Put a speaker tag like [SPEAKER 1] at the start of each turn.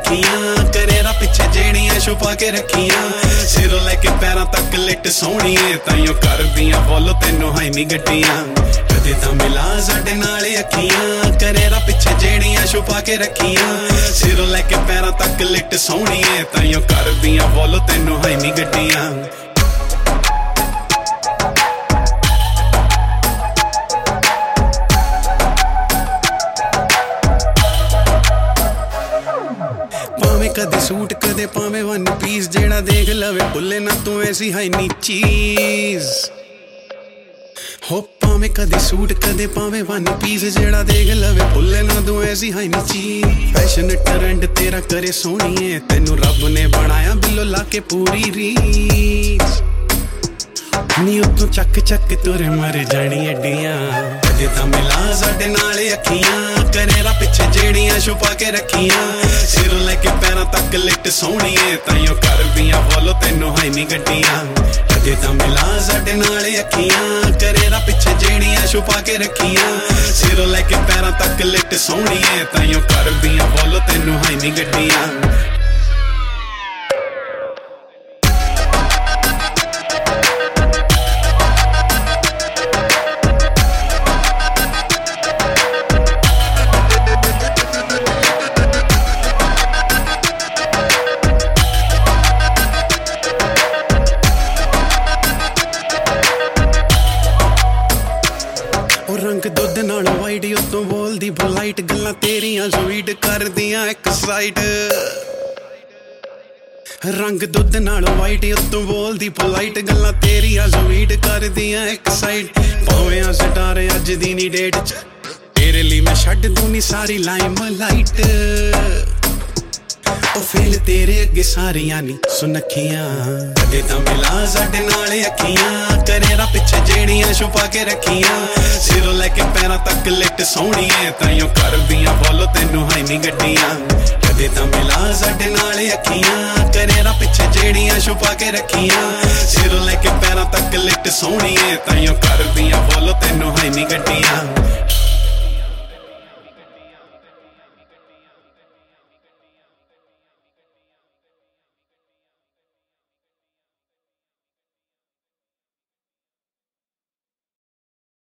[SPEAKER 1] अखियां करेरा पिछे जेड़ियां छुपा के रखियां सिरों लेके पैरां तक लिट सोहणीए ताइयों कर दियां फॉलो तैनूं है नी गड्डियां कदे तां मिला साडे नाल अखियां करेरा पिछे जेड़ियां छुपा के रखियां सिरों लेके पैरां तक लिट सोहणीए ताइयों कर दियां फॉलो तैनूं है नी गड्डियां कदे सूट कदे पावे वन पीस जेड़ा देख लवे भुले ना तू ऐसी है नी चीज हो पावे कदे सूट कदे पावे वन पीस जेड़ा देख लवे भुले ना तू ऐसी है नी चीज फैशन ट्रेंड तेरा करे सोहणीए तेनू रब ने बनाया बिलो लाके पूरी रीस नी उतों चक चक तुरे मर जानी अड्डियां कदे तां मिला साडे नाल अखियां करेरा पिछे जेड़ियां छुपा के रखियां सिरों लेके पैरां तक लिट सोहणीए ताइयों कर दियां फॉलो तैनूं है नी गड्डियां कदे तां मिला साडे नाल अखियां करेरा पिछे जेड़ियां छुपा के रखियां सिरों लेके पैरां तक लिट सोहणीए ताइयों कर दियां फॉलो तैनूं है नी गड्डियां रंग दुध नाल वाइट उतों बोलदी पोलाइट गल्लां तेरियां स्वीट कर दियां एक साइड रंग दुध नाल वाइट उतों बोलदी पोलाइट गल्लां तेरियां स्वीट कर दियां एक साइड भावें अस डरे अज दी नी डेट च तेरे लिए मैं छड्ड दूनी सारी लाइम लाइट ओ फेल तेरे अगे सारियां नी सुनखियां कदे तां मिला साडे नाल अखियां करेरा पिछे जेड़ियां छुपा के रखियां सिरों लेके पैरां तक लिट सोहणीए ताइयों कर दियां फॉलो तैनूं है नी गड्डियां कदे तां मिला साडे नाल अखियां करेरा पिछे जेड़ियां छुपा के रखियां सिरों लेके पैरां तक लिट सोहणीए ताइयों कर दियां फॉलो तैनूं है नी गड्डियां